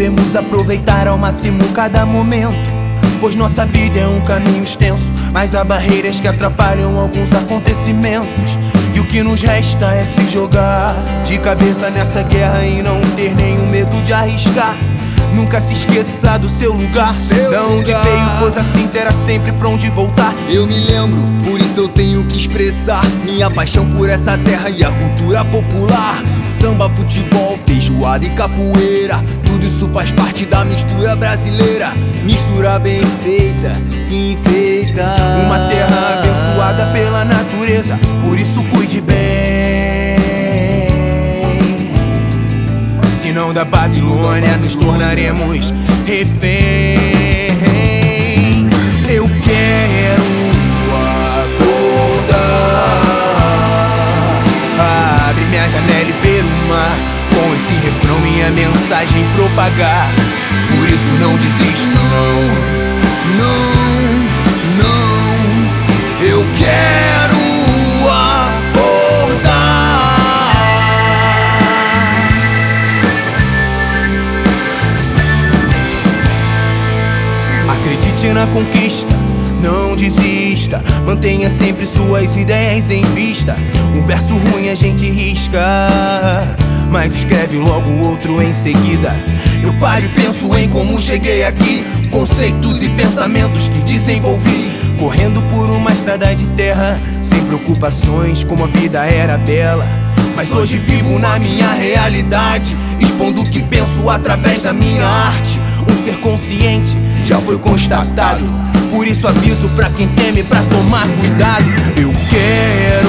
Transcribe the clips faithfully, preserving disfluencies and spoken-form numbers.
Devemos aproveitar ao máximo cada momento, pois nossa vida é um caminho extenso, mas há barreiras que atrapalham alguns acontecimentos. E o que nos resta é se jogar de cabeça nessa guerra e não ter nenhum medo de arriscar. Nunca se esqueça do seu lugar, seu da onde lugar. Veio, pois assim terá sempre pra onde voltar. Eu me lembro, por isso eu tenho que expressar minha paixão por essa terra e a cultura popular. Samba, futebol, feijoada e capoeira, tudo isso faz parte da mistura brasileira. Mistura bem feita, que enfeita uma terra abençoada pela natureza, por isso cuide bem. Senão da Babilônia nos tornaremos refém. Eu quero acordar, abre minha janela e ver o mar, com esse refrão minha mensagem propagar. Por isso não desisto, não, não, não. Eu quero acredite na conquista, não desista, mantenha sempre suas ideias em vista. Um verso ruim a gente risca, mas escreve logo outro em seguida. Eu paro e penso em como cheguei aqui, conceitos e pensamentos que desenvolvi, correndo por uma estrada de terra, sem preocupações, como a vida era bela. Mas hoje vivo na minha realidade, expondo o que penso através da minha arte. Um ser consciente já foi constatado, por isso aviso pra quem teme pra tomar cuidado. Eu quero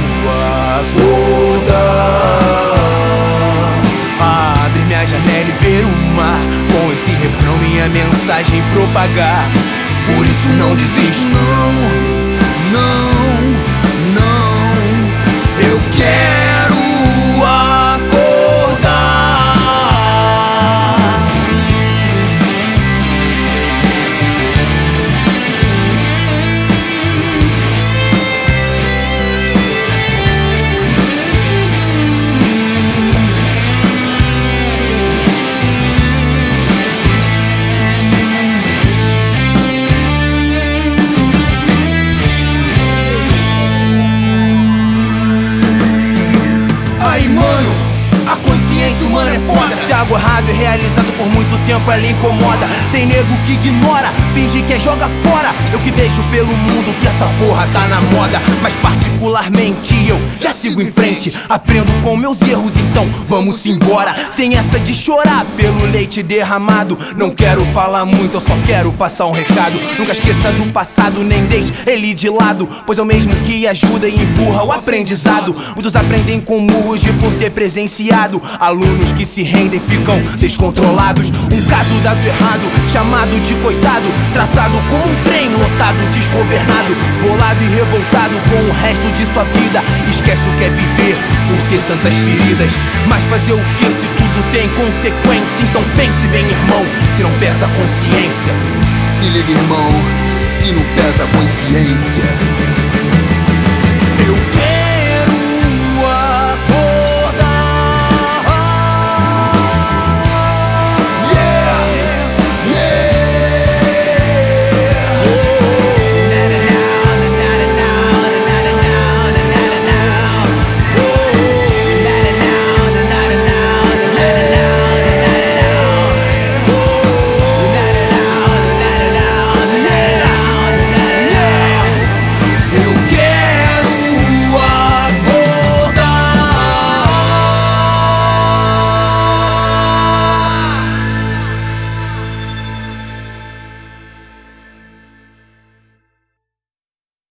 acordar, abre minha janela e ver o mar, com esse refrão minha mensagem propagar. Por isso não desisto, não, não, não. Eu quero humano é foda, se algo errado é realizado por muito tempo ela incomoda. Tem nego que ignora, finge que é joga fora. Eu que vejo pelo mundo que essa porra tá na moda, mas particularmente eu já sigo em frente, aprendo com meus erros, então vamos embora. Sem essa de chorar pelo leite derramado, não quero falar muito, eu só quero passar um recado. Nunca esqueça do passado, nem deixe ele de lado, pois é o mesmo que ajuda e empurra o aprendizado. Muitos aprendem com murros de por ter presenciado, alunos que se rendem ficam descontrolados. Um caso dado errado, chamado de coitado, tratado como um trem lotado, desgovernado, bolado e revoltado com o resto de sua vida. Esquece o que é viver por ter tantas feridas, mas fazer o que se tudo tem consequência? Então pense bem, irmão, se não pesa a consciência. Se liga, irmão, se não pesa a consciência. Eu quero